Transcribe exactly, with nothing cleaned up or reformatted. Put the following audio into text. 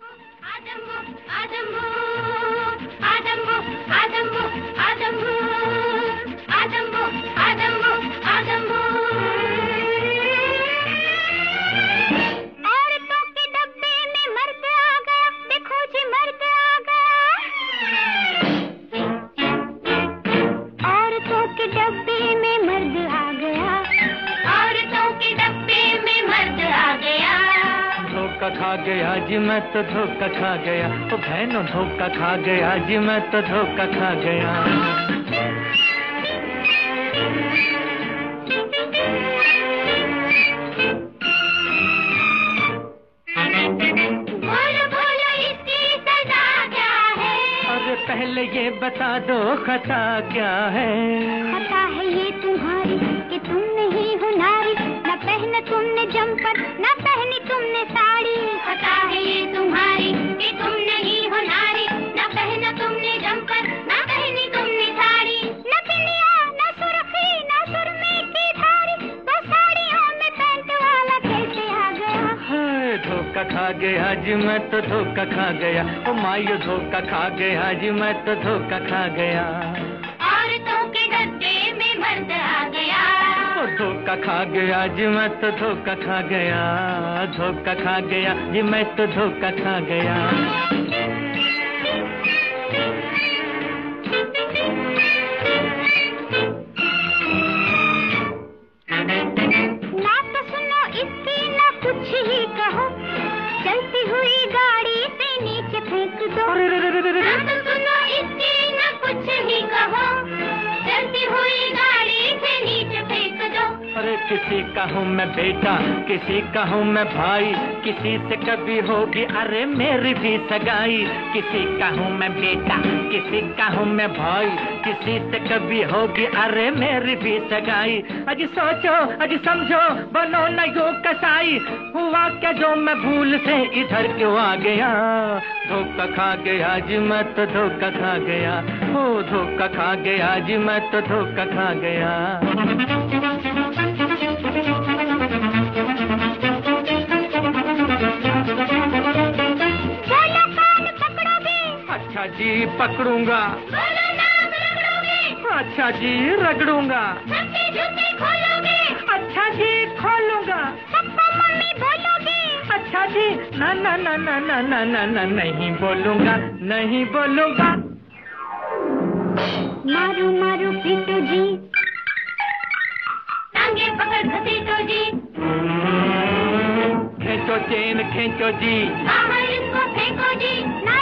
धोखा खा गया जी मैं तो धोखा खा गया, ओ बहनों धोखा खा गया जी मैं तो धोखा खा गया। बोलो बोलो इसकी सजा क्या है? अरे पहले ये बता दो खता क्या है? खता है ये तुम्हारी कि तुम नहीं हो नारी, न पहना तुमने जमपर न पहनी तुमने साड़ी। खता है ये तुम्हारी कि तुम नहीं हो नारी, न पहना तुमने जमपर न पहनी तुमने साड़ी। न बिंदिया न सुर्खी न सुरमे की धारी, तो साड़ियों में पैंट वाला कैसे आ गया? हाय धोखा खा गया जी मैं तो धोखा खा गया, ओ मायो धोखा खा गया जी मैं तो धोखा खा गया। औरतों के डब्बे में मर्द आ गया, धोखा खा गया जी मैं तो धोखा खा गया, धोखा खा गया जी मैं तो धोखा खा गया। ना तो सुनो इसकी ना कुछ ही कहो, चलती हुई गाड़ी से नीचे फेंक दो। ना तो सुनो इसकी ना कुछ ही कहो, चलती हुई गाड़ी से नीचे फेंक दो। अरे किसी का हूँ मैं बेटा, किसी का हूँ मैं भाई, किसी से कभी होगी अरे मेरी भी सगाई। किसी का हूँ मैं बेटा, किसी का हूँ मैं भाई, किसी से कभी होगी अरे मेरी भी सगाई। अजी सोचो अजी समझो बनो न यो कसाई, हुआ क्या जो मैं भूल से इधर क्यों आ गया? धोखा खा गया जी मैं तो धोखा खा गया, ओ धोखा खा गया जी मैं तो धोखा खा गया। बोलो कान पकड़ोगे? अच्छा जी पकड़ूंगा। बोलो नाक रगड़ोगे? अच्छा जी रगड़ूंगा। सबके जूते खोलोगे? अच्छा जी खोलूंगा। सबको मम्मी बोलोगे? अच्छा जी ना ना ना ना ना ना ना ना नहीं बोलूंगा, नहीं बोलूंगा। मारू मारू पीटो जी, टांगे पकड़ घसीटो जी, खींचो चेन खींचो जी, बाहर इसको फेंको जी, ना